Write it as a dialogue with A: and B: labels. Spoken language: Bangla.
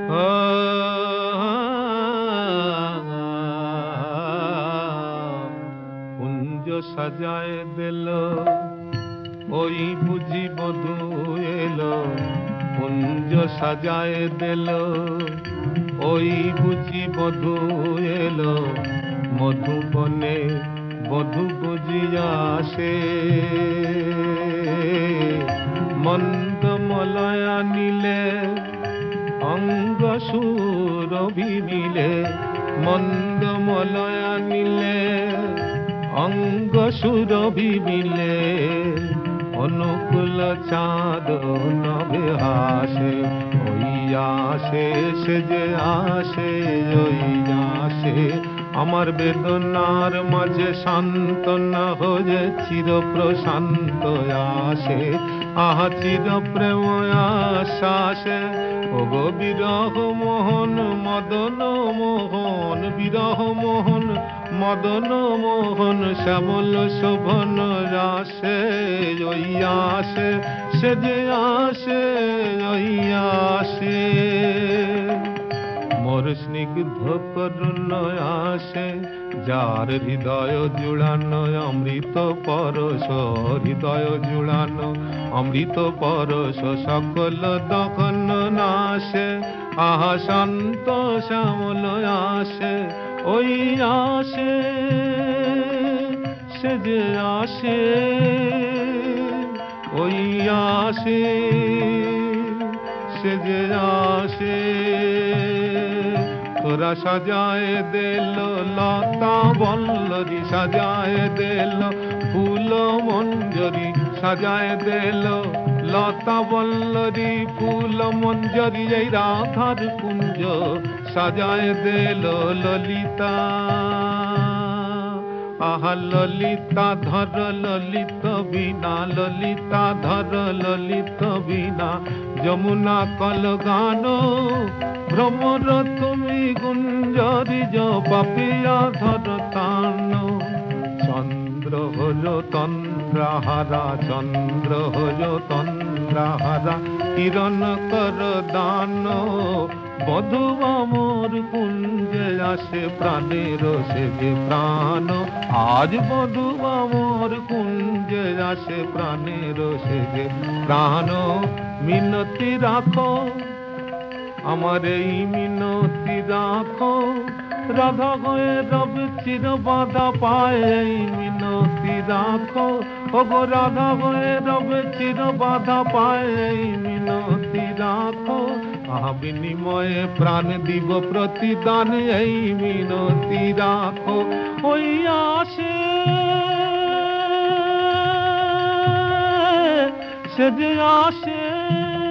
A: কুঞ্জ সাজায় দিল ওই বুঝি বধূ এলো, কুঞ্জ সাজায় দিল ওই বুঝি বধূ এলো, মধুবনে বধূ বুঝিয়া আসে। মন্দ মলয়া নিলে অঙ্গ সুরভি মিলে, মন্দ মলয়া নিলে অঙ্গ সুরভি মিলে, অনুকূল চাঁদ নবে হাসে। ওই আসে সে যে আসে, ওই আসে আমার বেদনার মাঝে সান্ত্বনা হয়ে চির প্রশান্ত আসে। আহা চির প্রেম আশ্বাসে ওগো বিরহ মোহন মদন মোহন, বিরহ মোহন মদন মোহন, শ্যামল শোভন রাসে। ওই আসে সে যে আসে, ওই আসে মোর স্নিগ্ধ করুণ আসে, যার হৃদয় জুড়ানো অমৃত পরশ, হৃদয় জুড়ানো অমৃত পরশ, সকল দহন নাশে। আহা শান্ত শ্যামল আসে, ওই আসে সে যে আসে, ওই আসে সে যে আসে। তোরা সাজায় দিল লতা বল্লরি, সাজায় দিল ফুল মঞ্জরি, সাজায় দিল লতা বল্লরি ফুল মঞ্জরি। এই রাধার কুঞ্জ সাজায় দিল ললিতা, আহা ললিতা ধর ললিত বিনা, ললিতা ধর ললিত বিনা। যমুনা কল গান ভ্রমর তুমি গুঞ্জরি, পাপিয়া ধর তান। চন্দ্র হল তন্দ্রাহারা, চন্দ্র হল তন্দ্রাহারা, কিরণ কর দান। বধূ মোর কুঞ্জে আসে প্রাণের সে যে প্রাণ, আজ বধূ মোর কুঞ্জে আসে প্রাণের সে যে প্রাণ। মিনতি রাখো আমার এই মিনতি রাখো, রাধা হয়ে রবে চির বাধা পায়। এই মিনতি রাখো ওগো রাধা হয়ে রবে চির বাধা পায়। এই মিনতি রাখো আহা বিনিময়ে প্রাণ দিব প্রতিদান। এই মিনতি রাখো ওই আসে সে যে আসে।